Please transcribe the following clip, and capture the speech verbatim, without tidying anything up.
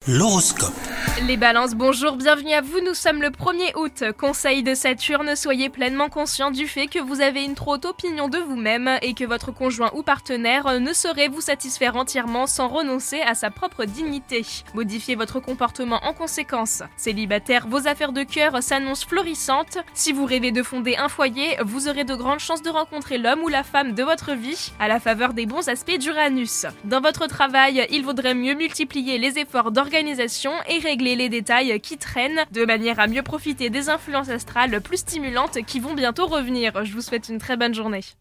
L'horoscope. Les balances, bonjour, bienvenue à vous, nous sommes le premier août. Conseil de Saturne, soyez pleinement conscient du fait que vous avez une trop haute opinion de vous-même et que votre conjoint ou partenaire ne saurait vous satisfaire entièrement sans renoncer à sa propre dignité. Modifiez votre comportement en conséquence. Célibataire, vos affaires de cœur s'annoncent florissantes. Si vous rêvez de fonder un foyer, vous aurez de grandes chances de rencontrer l'homme ou la femme de votre vie à la faveur des bons aspects d'Uranus. Dans votre travail, il vaudrait mieux multiplier les efforts d'organisation Organisation et régler les détails qui traînent de manière à mieux profiter des influences astrales plus stimulantes qui vont bientôt revenir. Je vous souhaite une très bonne journée.